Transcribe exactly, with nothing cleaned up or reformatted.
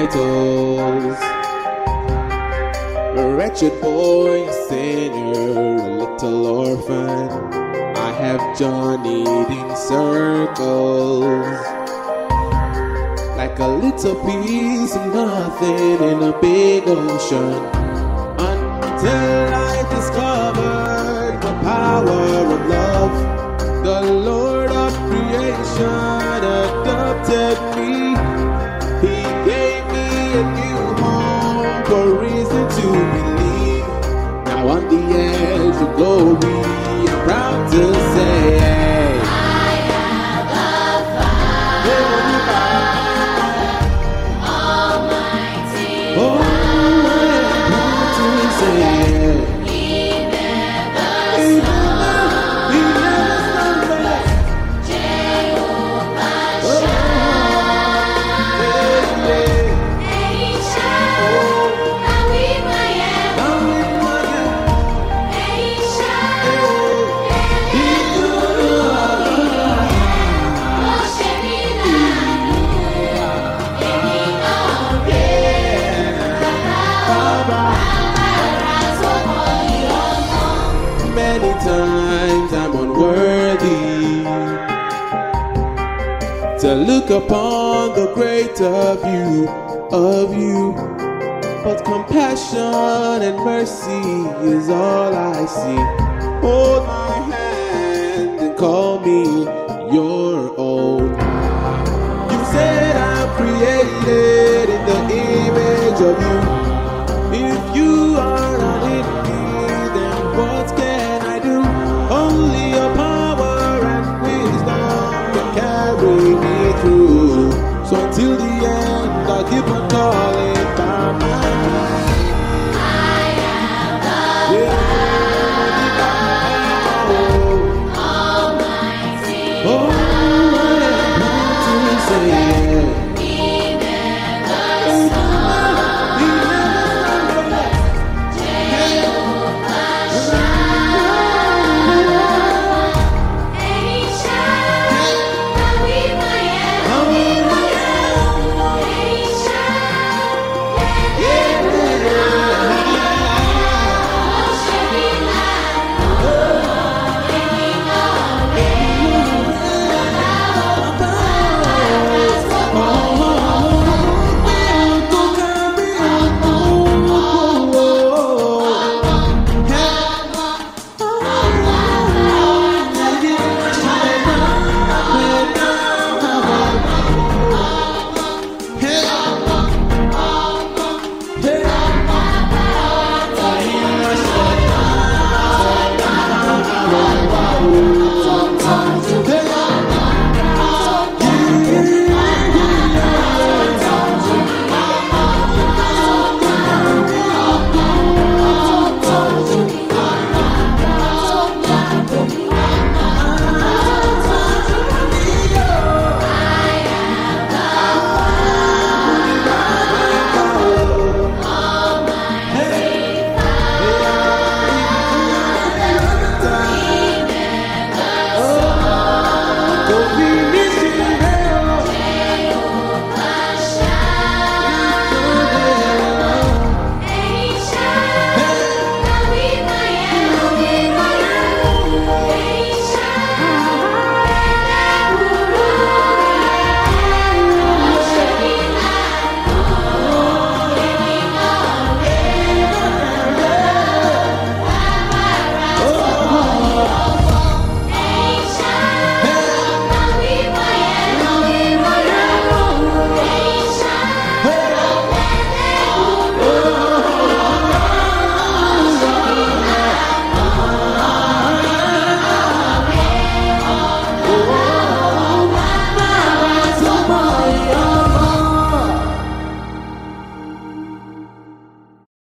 titles. A wretched boy, a sinner, a little orphan. I have journeyed in circles, like a little piece of nothing in a big ocean, until I discovered the power of love. The Lord of creation adopted me. He gave me a new home for reason to believe. Now on the edge of glory, I'm proud to say, hey, I have a Father, Almighty oh, I'm proud to say, He never He slumbers. He never slumbers. Jehovah Oh, Shammah, yeah, yeah. Elisha, Oh, Abimayel, I'm in my hand. Elisha, He Many times I'm unworthy to look upon the greater view of you, but compassion and mercy is all I see. Hold my hand and call me your own. You said I'm created in the image of you. If you are not in me, then what can I do? Only your power and wisdom can carry me through. So until the end, I'll keep on calling.